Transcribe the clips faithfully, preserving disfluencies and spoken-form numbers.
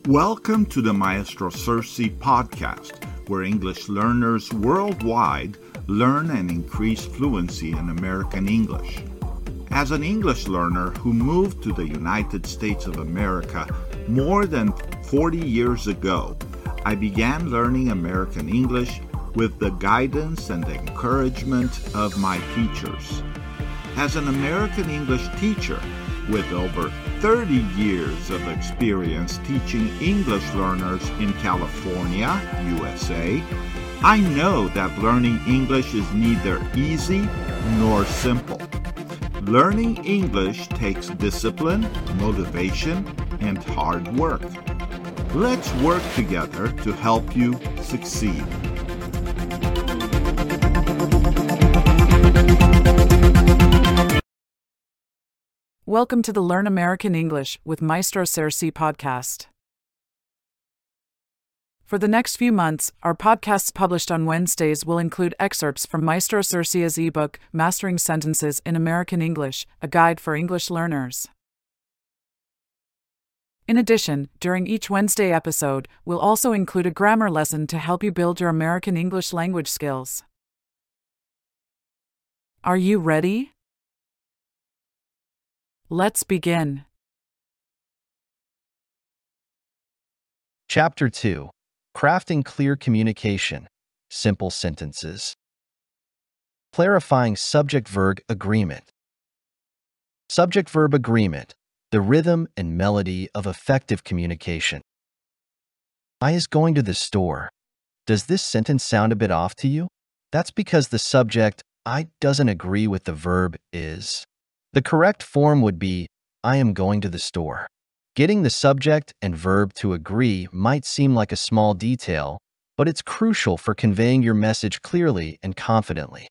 Welcome to the Maestro Cersei podcast, where English learners worldwide learn and increase fluency in American English. As an English learner who moved to the United States of America more than forty years ago, I began learning American English with the guidance and encouragement of my teachers. As an American English teacher, with over thirty years of experience teaching English learners in California, U S A, I know that learning English is neither easy nor simple. Learning English takes discipline, motivation, and hard work. Let's work together to help you succeed. Welcome to the Learn American English with Maestro Cersei podcast. For the next few months, our podcasts published on Wednesdays will include excerpts from Maestro Cersei's ebook, Mastering Sentences in American English, a guide for English learners. In addition, during each Wednesday episode, we'll also include a grammar lesson to help you build your American English language skills. Are you ready? Let's begin. Chapter two. Crafting Clear Communication. Simple Sentences. Clarifying Subject-Verb Agreement. Subject-Verb Agreement, the rhythm and melody of effective communication. I is going to the store. Does this sentence sound a bit off to you? That's because the subject, I, doesn't agree with the verb is. The correct form would be, I am going to the store. Getting the subject and verb to agree might seem like a small detail, but it's crucial for conveying your message clearly and confidently.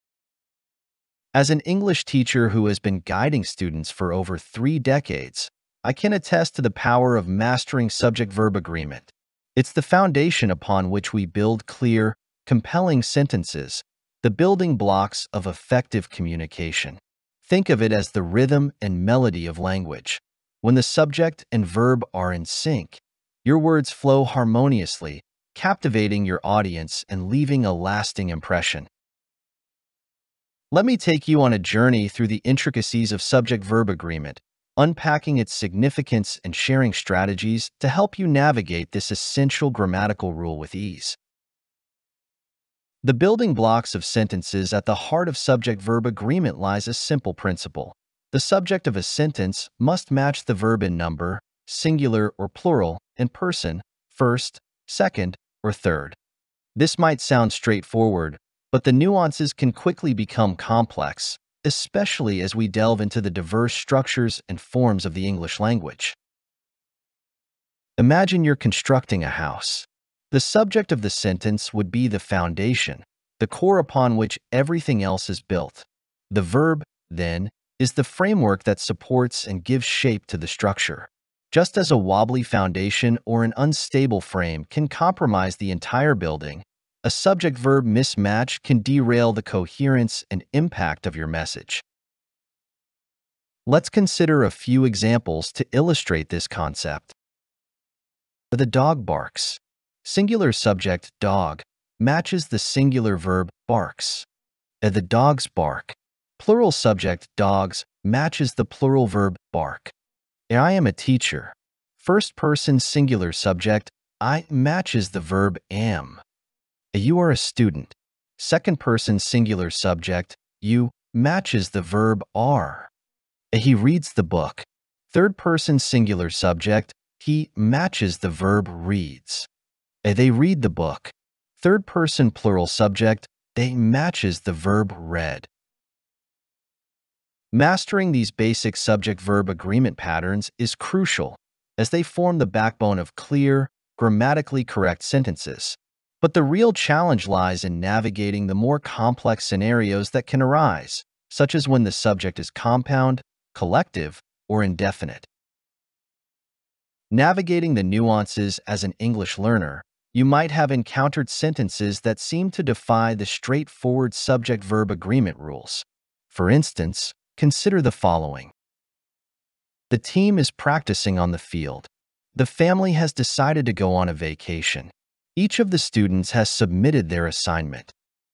As an English teacher who has been guiding students for over three decades, I can attest to the power of mastering subject-verb agreement. It's the foundation upon which we build clear, compelling sentences, the building blocks of effective communication. Think of it as the rhythm and melody of language. When the subject and verb are in sync, your words flow harmoniously, captivating your audience and leaving a lasting impression. Let me take you on a journey through the intricacies of subject-verb agreement, unpacking its significance and sharing strategies to help you navigate this essential grammatical rule with ease. The building blocks of sentences at the heart of subject-verb agreement lies a simple principle. The subject of a sentence must match the verb in number, singular or plural, and person, first, second, or third. This might sound straightforward, but the nuances can quickly become complex, especially as we delve into the diverse structures and forms of the English language. Imagine you're constructing a house. The subject of the sentence would be the foundation, the core upon which everything else is built. The verb, then, is the framework that supports and gives shape to the structure. Just as a wobbly foundation or an unstable frame can compromise the entire building, a subject-verb mismatch can derail the coherence and impact of your message. Let's consider a few examples to illustrate this concept. The dog barks. Singular subject, dog, matches the singular verb, barks. The dogs bark. Plural subject, dogs, matches the plural verb, bark. I am a teacher. First person singular subject, I, matches the verb, am. You are a student. Second person singular subject, you, matches the verb, are. He reads the book. Third person singular subject, he, matches the verb, reads. They read the book. Third person plural subject, they, matches the verb, read. Mastering these basic subject-verb agreement patterns is crucial, as they form the backbone of clear, grammatically correct sentences. But the real challenge lies in navigating the more complex scenarios that can arise, such as when the subject is compound, collective, or indefinite. Navigating the nuances as an English learner, you might have encountered sentences that seem to defy the straightforward subject-verb agreement rules. For instance, consider the following. The team is practicing on the field. The family has decided to go on a vacation. Each of the students has submitted their assignment.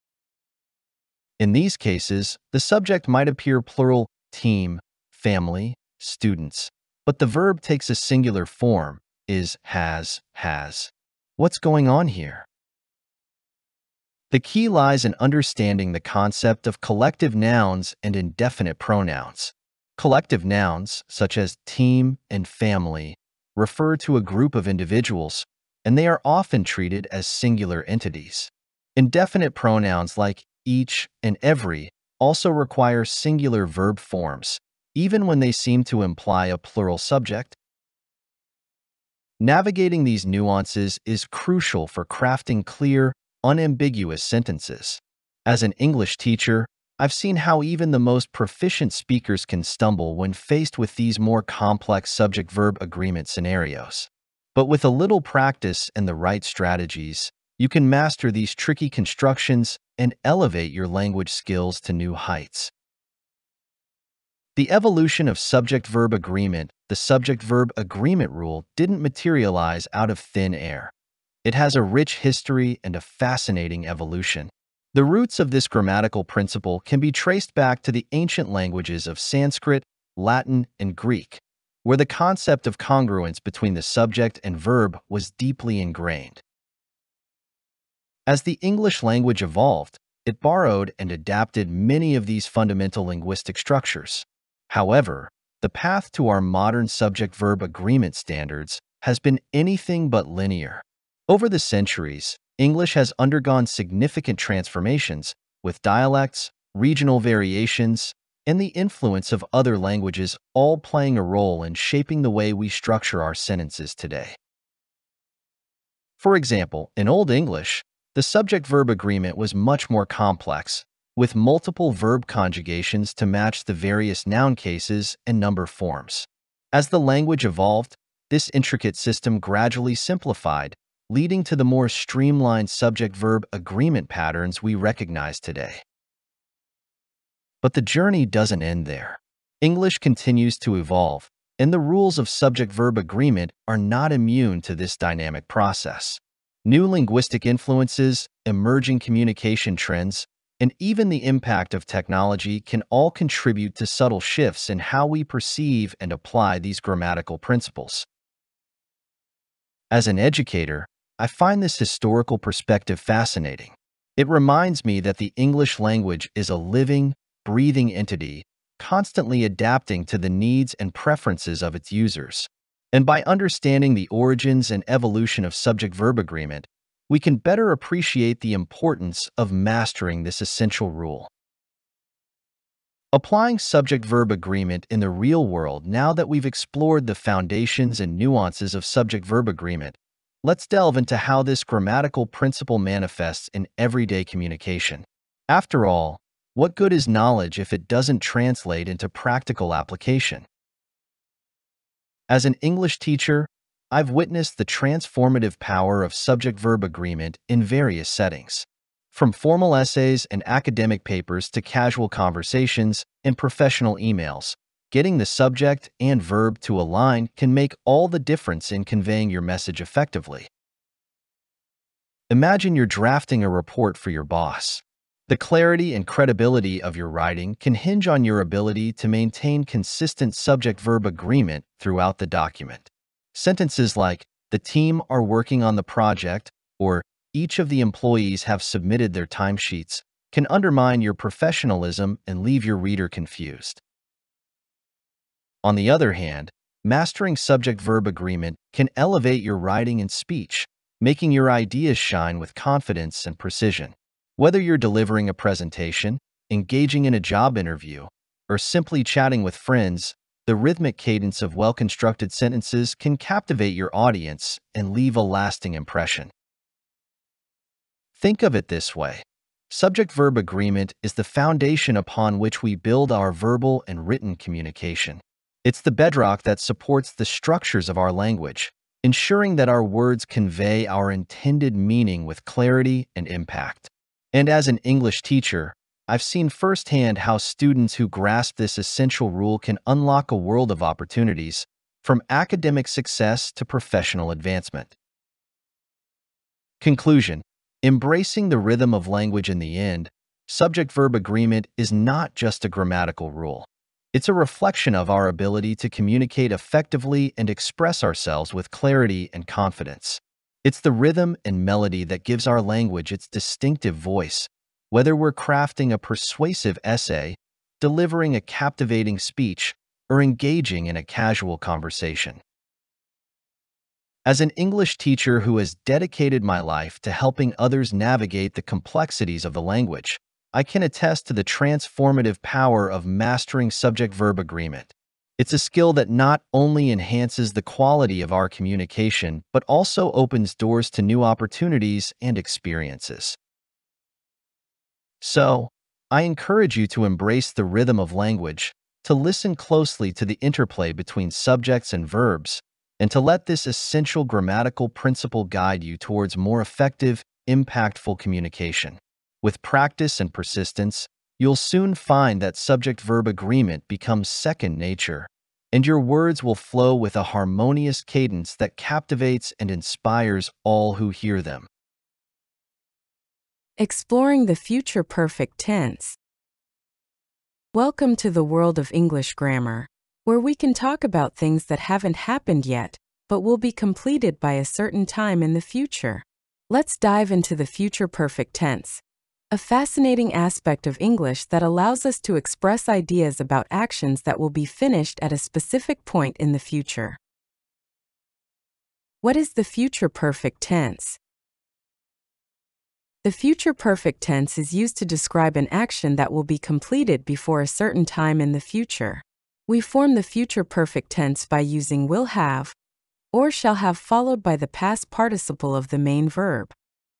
In these cases, the subject might appear plural team, family, students, but the verb takes a singular form, is, has, has. What's going on here? The key lies in understanding the concept of collective nouns and indefinite pronouns. Collective nouns, such as team and family, refer to a group of individuals, and they are often treated as singular entities. Indefinite pronouns like each and every also require singular verb forms, even when they seem to imply a plural subject. Navigating these nuances is crucial for crafting clear, unambiguous sentences. As an English teacher, I've seen how even the most proficient speakers can stumble when faced with these more complex subject-verb agreement scenarios. But with a little practice and the right strategies, you can master these tricky constructions and elevate your language skills to new heights. The evolution of subject-verb agreement, the subject-verb agreement rule, didn't materialize out of thin air. It has a rich history and a fascinating evolution. The roots of this grammatical principle can be traced back to the ancient languages of Sanskrit, Latin, and Greek, where the concept of congruence between the subject and verb was deeply ingrained. As the English language evolved, it borrowed and adapted many of these fundamental linguistic structures. However, the path to our modern subject-verb agreement standards has been anything but linear. Over the centuries, English has undergone significant transformations, with dialects, regional variations, and the influence of other languages all playing a role in shaping the way we structure our sentences today. For example, in Old English, the subject-verb agreement was much more complex, with multiple verb conjugations to match the various noun cases and number forms. As the language evolved, this intricate system gradually simplified, leading to the more streamlined subject-verb agreement patterns we recognize today. But the journey doesn't end there. English continues to evolve, and the rules of subject-verb agreement are not immune to this dynamic process. New linguistic influences, emerging communication trends, and even the impact of technology can all contribute to subtle shifts in how we perceive and apply these grammatical principles. As an educator, I find this historical perspective fascinating. It reminds me that the English language is a living, breathing entity, constantly adapting to the needs and preferences of its users. And by understanding the origins and evolution of subject-verb agreement, we can better appreciate the importance of mastering this essential rule. Applying subject-verb agreement in the real world. Now that we've explored the foundations and nuances of subject-verb agreement, let's delve into how this grammatical principle manifests in everyday communication. After all, what good is knowledge if it doesn't translate into practical application? As an English teacher, I've witnessed the transformative power of subject-verb agreement in various settings. From formal essays and academic papers to casual conversations and professional emails, getting the subject and verb to align can make all the difference in conveying your message effectively. Imagine you're drafting a report for your boss. The clarity and credibility of your writing can hinge on your ability to maintain consistent subject-verb agreement throughout the document. Sentences like, "The team are working on the project," or "Each of the employees have submitted their timesheets," can undermine your professionalism and leave your reader confused. On the other hand, mastering subject-verb agreement can elevate your writing and speech, making your ideas shine with confidence and precision. Whether you're delivering a presentation, engaging in a job interview, or simply chatting with friends, the rhythmic cadence of well-constructed sentences can captivate your audience and leave a lasting impression. Think of it this way. Subject-verb agreement is the foundation upon which we build our verbal and written communication. It's the bedrock that supports the structures of our language, ensuring that our words convey our intended meaning with clarity and impact. And as an English teacher, I've seen firsthand how students who grasp this essential rule can unlock a world of opportunities, from academic success to professional advancement. Conclusion: embracing the rhythm of language in the end, subject-verb agreement is not just a grammatical rule. It's a reflection of our ability to communicate effectively and express ourselves with clarity and confidence. It's the rhythm and melody that gives our language its distinctive voice, whether we're crafting a persuasive essay, delivering a captivating speech, or engaging in a casual conversation. As an English teacher who has dedicated my life to helping others navigate the complexities of the language, I can attest to the transformative power of mastering subject-verb agreement. It's a skill that not only enhances the quality of our communication, but also opens doors to new opportunities and experiences. So, I encourage you to embrace the rhythm of language, to listen closely to the interplay between subjects and verbs, and to let this essential grammatical principle guide you towards more effective, impactful communication. With practice and persistence, you'll soon find that subject-verb agreement becomes second nature, and your words will flow with a harmonious cadence that captivates and inspires all who hear them. Exploring the future perfect tense. Welcome to the world of English grammar, where we can talk about things that haven't happened yet, but will be completed by a certain time in the future. Let's dive into the future perfect tense, a fascinating aspect of English that allows us to express ideas about actions that will be finished at a specific point in the future. What is the future perfect tense? The future perfect tense is used to describe an action that will be completed before a certain time in the future. We form the future perfect tense by using will have or shall have followed by the past participle of the main verb.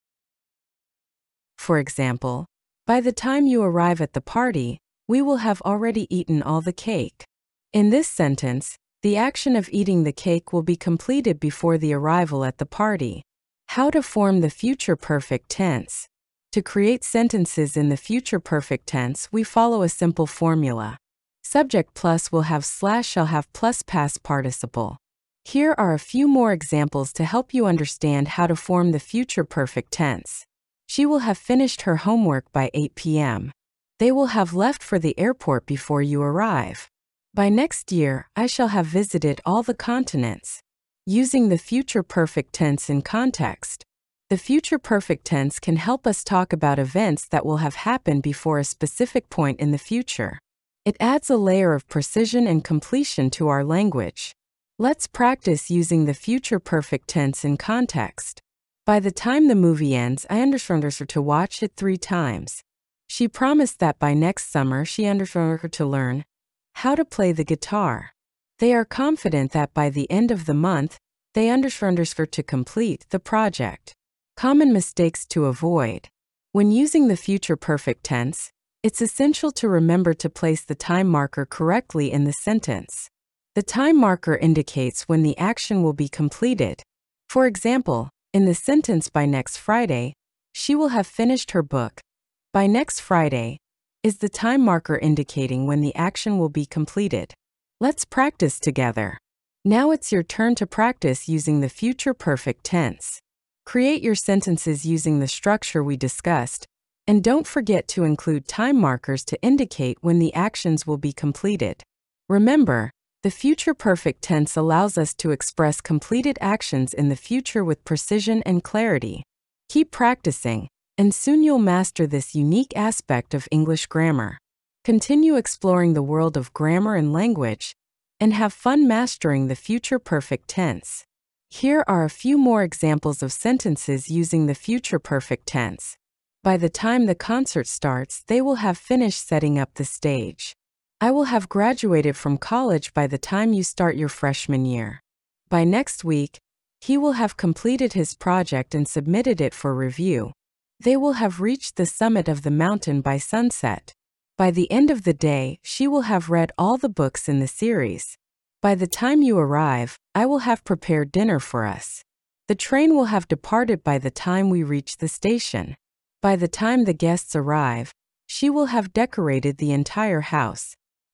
For example, by the time you arrive at the party, we will have already eaten all the cake. In this sentence, the action of eating the cake will be completed before the arrival at the party. How to form the future perfect tense. To create sentences in the future perfect tense, we follow a simple formula. Subject plus will have slash shall have plus past participle. Here are a few more examples to help you understand how to form the future perfect tense. She will have finished her homework by eight p m They will have left for the airport before you arrive. By next year, I shall have visited all the continents. Using the future perfect tense in context. The future perfect tense can help us talk about events that will have happened before a specific point in the future. It adds a layer of precision and completion to our language. Let's practice using the future perfect tense in context. By the time the movie ends, I understand her to watch it three times. She promised that by next summer she understood her to learn how to play the guitar. They are confident that by the end of the month, they understand her to complete the project. Common mistakes to avoid. When using the future perfect tense, it's essential to remember to place the time marker correctly in the sentence. The time marker indicates when the action will be completed. For example, in the sentence by next Friday, she will have finished her book. By next Friday is the time marker indicating when the action will be completed. Let's practice together. Now it's your turn to practice using the future perfect tense. Create your sentences using the structure we discussed, and don't forget to include time markers to indicate when the actions will be completed. Remember, the future perfect tense allows us to express completed actions in the future with precision and clarity. Keep practicing, and soon you'll master this unique aspect of English grammar. Continue exploring the world of grammar and language, and have fun mastering the future perfect tense. Here are a few more examples of sentences using the future perfect tense. By the time the concert starts, they will have finished setting up the stage. I will have graduated from college by the time you start your freshman year. By next week, he will have completed his project and submitted it for review. They will have reached the summit of the mountain by sunset. By the end of the day, she will have read all the books in the series. By the time you arrive, I will have prepared dinner for us. The train will have departed by the time we reach the station. By the time the guests arrive, she will have decorated the entire house.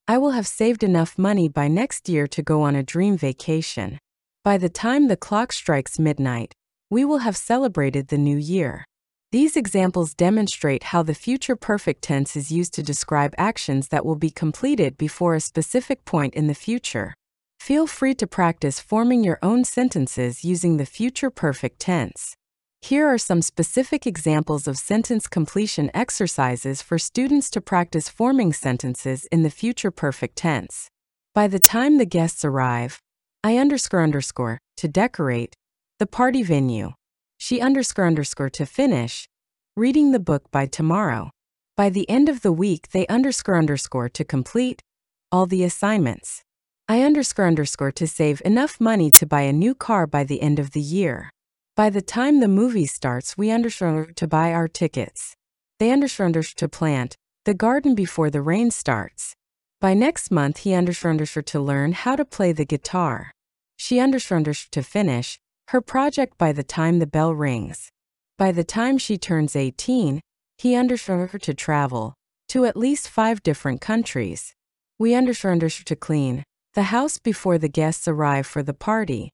I will have saved enough money by next year to go on a dream vacation. By the time the clock strikes midnight, we will have celebrated the new year. These examples demonstrate how the future perfect tense is used to describe actions that will be completed before a specific point in the future. Feel free to practice forming your own sentences using the future perfect tense. Here are some specific examples of sentence completion exercises for students to practice forming sentences in the future perfect tense. By the time the guests arrive, I underscore underscore to decorate the party venue. She underscore underscore to finish reading the book by tomorrow. By the end of the week, they underscore underscore to complete all the assignments. I underscore underscore to save enough money to buy a new car by the end of the year. By the time the movie starts, we underscore to buy our tickets. They underscore underscore to plant the garden before the rain starts. By next month, he underscore underscore to learn how to play the guitar. She underscore underscore to finish her project by the time the bell rings. By the time she turns eighteen, he underscore to travel to at least five different countries. We underscore underscore to clean the house before the guests arrive for the party.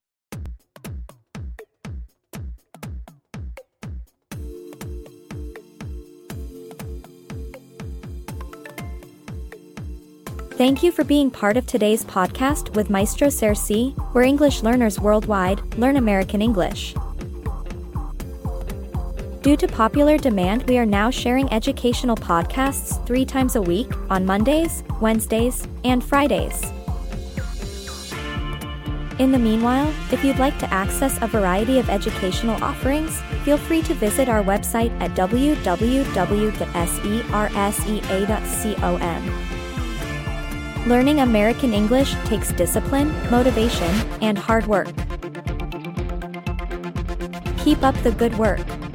Thank you for being part of today's podcast with Maestro Cersei, where English learners worldwide learn American English. Due to popular demand, we are now sharing educational podcasts three times a week on Mondays, Wednesdays, and Fridays. In the meanwhile, if you'd like to access a variety of educational offerings, feel free to visit our website at w w w dot sersea dot com. Learning American English takes discipline, motivation, and hard work. Keep up the good work.